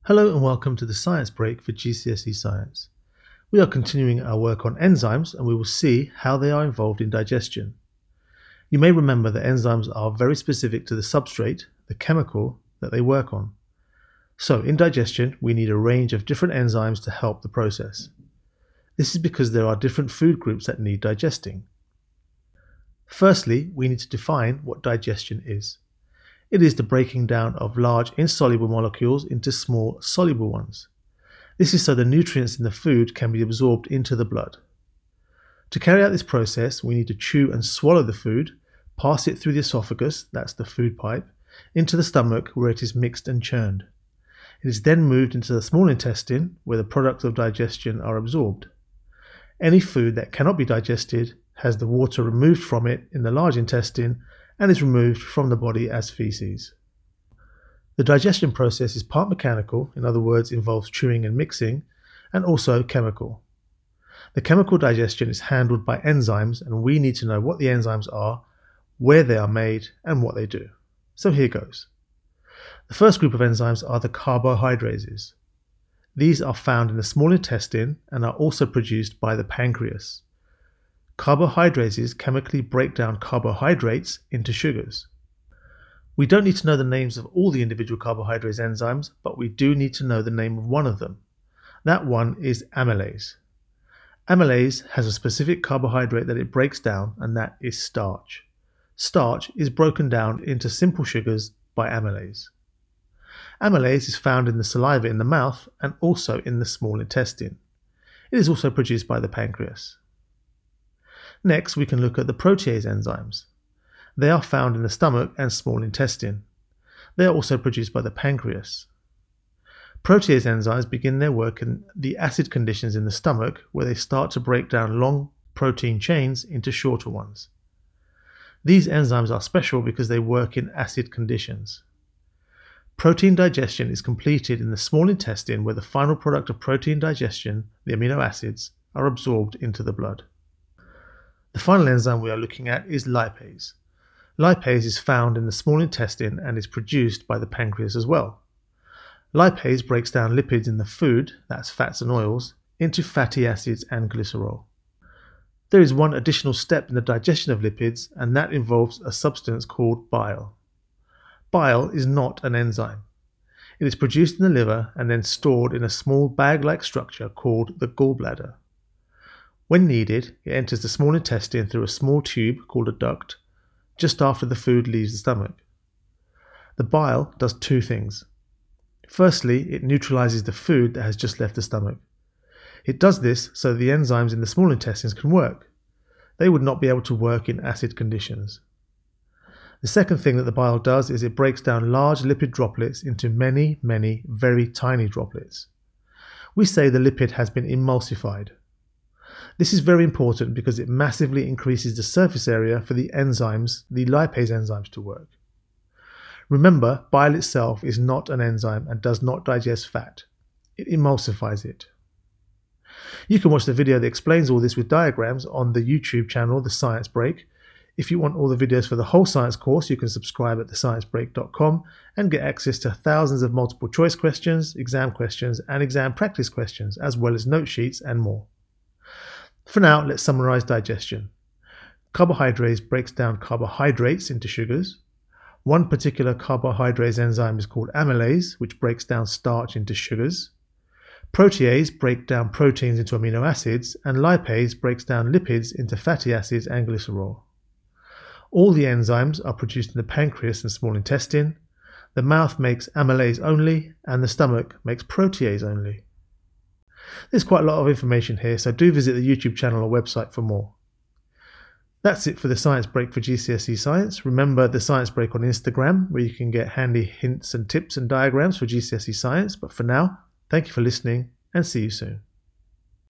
Hello and welcome to the Science Break for GCSE Science. We are continuing our work on enzymes and we will see how they are involved in digestion. You may remember that enzymes are very specific to the substrate, the chemical, that they work on. So in digestion, we need a range of different enzymes to help the process. This is because there are different food groups that need digesting. Firstly, we need to define what digestion is. It is the breaking down of large insoluble molecules into small soluble ones. This is so the nutrients in the food can be absorbed into the blood. To carry out this process, we need to chew and swallow the food, pass it through the esophagus, that's the food pipe, into the stomach where it is mixed and churned. It is then moved into the small intestine where the products of digestion are absorbed. Any food that cannot be digested has the water removed from it in the large intestine and is removed from the body as feces. The digestion process is part mechanical, in other words involves chewing and mixing, and also chemical. The chemical digestion is handled by enzymes and we need to know what the enzymes are, where they are made, and what they do. So here goes. The first group of enzymes are the carbohydrases. These are found in the small intestine and are also produced by the pancreas. Carbohydrases chemically break down carbohydrates into sugars. We don't need to know the names of all the individual carbohydrase enzymes, but we do need to know the name of one of them. That one is amylase. Amylase has a specific carbohydrate that it breaks down, and that is starch. Starch is broken down into simple sugars by amylase. Amylase is found in the saliva in the mouth and also in the small intestine. It is also produced by the pancreas. Next, we can look at the protease enzymes. They are found in the stomach and small intestine. They are also produced by the pancreas. Protease enzymes begin their work in the acid conditions in the stomach, where they start to break down long protein chains into shorter ones. These enzymes are special because they work in acid conditions. Protein digestion is completed in the small intestine, where the final product of protein digestion, the amino acids, are absorbed into the blood. The final enzyme we are looking at is lipase. Lipase is found in the small intestine and is produced by the pancreas as well. Lipase breaks down lipids in the food, that's fats and oils, into fatty acids and glycerol. There is one additional step in the digestion of lipids, and that involves a substance called bile. Bile is not an enzyme. It is produced in the liver and then stored in a small bag-like structure called the gallbladder. When needed, it enters the small intestine through a small tube called a duct, just after the food leaves the stomach. The bile does two things. Firstly, it neutralizes the food that has just left the stomach. It does this so the enzymes in the small intestines can work. They would not be able to work in acid conditions. The second thing that the bile does is it breaks down large lipid droplets into many, very tiny droplets. We say the lipid has been emulsified. This is very important because it massively increases the surface area for the enzymes, the lipase enzymes, to work. Remember, bile itself is not an enzyme and does not digest fat. It emulsifies it. You can watch the video that explains all this with diagrams on the YouTube channel, The Science Break. If you want all the videos for the whole science course, you can subscribe at thesciencebreak.com and get access to thousands of multiple choice questions, exam questions, and exam practice questions, as well as note sheets and more. For now, let's summarize digestion. Carbohydrase breaks down carbohydrates into sugars. One particular carbohydrase enzyme is called amylase, which breaks down starch into sugars. Protease break down proteins into amino acids, and lipase breaks down lipids into fatty acids and glycerol. All the enzymes are produced in the pancreas and small intestine. The mouth makes amylase only, and the stomach makes protease only. There's quite a lot of information here, so do visit the YouTube channel or website for more. That's it for the Science Break for GCSE Science. Remember the Science Break on Instagram, where you can get handy hints and tips and diagrams for GCSE Science. But for now, thank you for listening and see you soon.